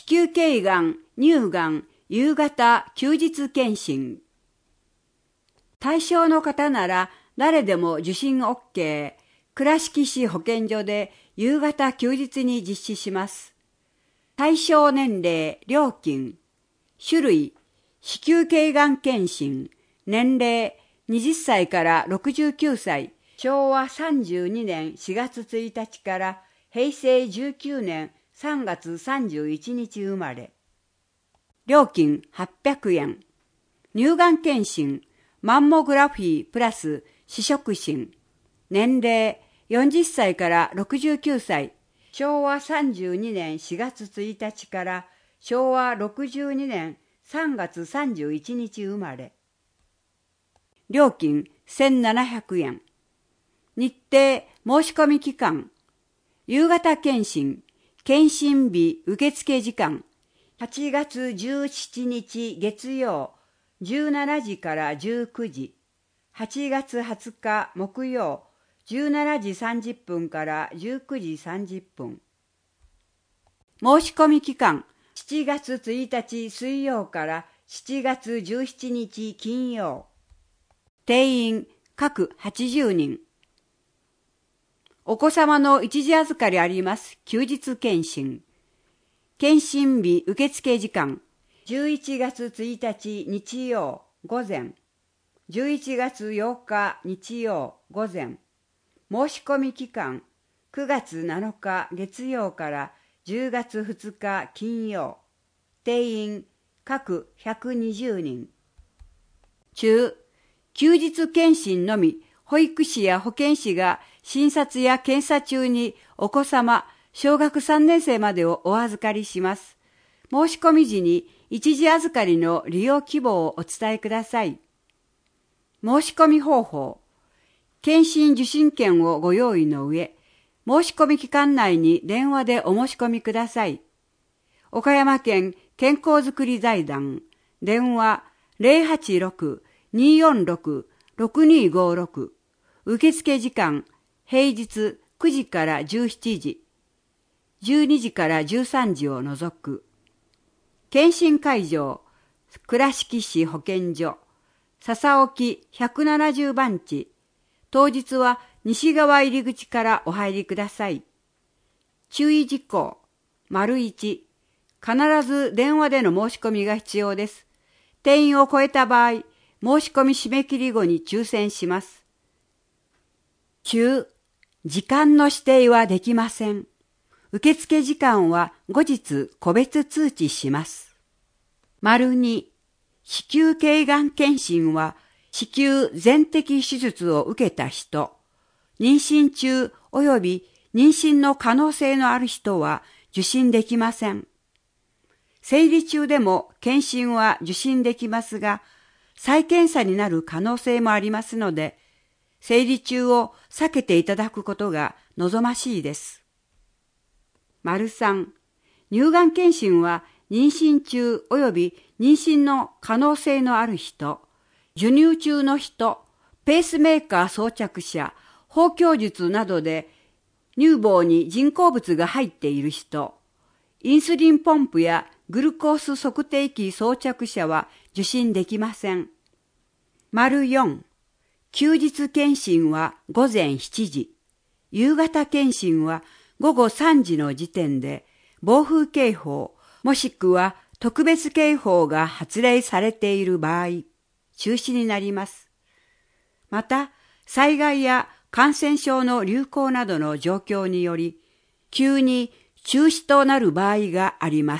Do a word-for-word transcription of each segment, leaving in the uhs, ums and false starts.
子宮頸がん、乳がん、夕方休日検診。対象の方なら誰でも受診 OK。倉敷市保健所で夕方休日に実施します。対象年齢、料金、種類、子宮頸がん検診、年齢、はたちからろくじゅうきゅうさい、しょうわさんじゅうにねんしがつついたちからへいせいじゅうきゅうねんさんがつさんじゅういちにち生まれ。料金はっぴゃくえん。乳がん検診、マンモグラフィープラス視触診。年齢よんじゅっさいからろくじゅうきゅうさい。しょうわさんじゅうにねんしがつついたちからしょうわろくじゅうにねんさんがつさんじゅういちにち生まれ。料金せんななひゃくえん。日程、申し込み期間。夕方検診、検診日受付時間。はちがつじゅうしちにち月曜、じゅうしちじからじゅうくじ。はちがつはつか木曜、じゅうしちじさんじゅっぷんからじゅうくじさんじゅっぷん。申し込み期間、しちがつついたち水曜からしちがつじゅうしちにち金曜。定員、各はちじゅうにん。お子様の一時預かりあります休日検診。検診日受付時間、じゅういちがつついたち日曜午前、じゅういちがつようか日曜午前。申し込み期間、くがつなのか月曜からじゅうがつふつか金曜。定員、各ひゃくにじゅうにん。中、休日検診のみ、保育士や保健師が診察や検査中にお子様、小学さんねんせいまでをお預かりします。申し込み時に一時預かりの利用希望をお伝えください。申し込み方法。検診受診券をご用意の上、申し込み期間内に電話でお申し込みください。岡山県健康づくり財団、電話 ゼロはちろく にーよんろく ろくにーごろく、受付時間、平日くじからじゅうしちじ、じゅうにじからじゅうさんじを除く。検診会場、倉敷市保健所、笹沖ひゃくななじゅうばんち、当日は西側入り口からお入りください。注意事項、丸いち、必ず電話での申し込みが必要です。定員を超えた場合、申し込み締め切り後に抽選します。中、時間の指定はできません。受付時間は後日個別通知します。丸に、子宮頸がん検診は子宮全摘手術を受けた人、妊娠中及び妊娠の可能性のある人は受診できません。生理中でも検診は受診できますが、再検査になる可能性もありますので、生理中を避けていただくことが望ましいです。丸さん、乳がん検診は妊娠中及び妊娠の可能性のある人、授乳中の人、ペースメーカー装着者、包協術などで乳房に人工物が入っている人、インスリンポンプやグルコース測定器装着者は受診できません。丸よん、休日検診はごぜんしちじ、夕方検診はごごさんじの時点で暴風警報もしくは特別警報が発令されている場合、中止になります。また、災害や感染症の流行などの状況により、急に中止となる場合があります。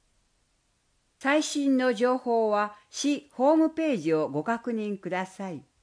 最新の情報は市ホームページをご確認ください。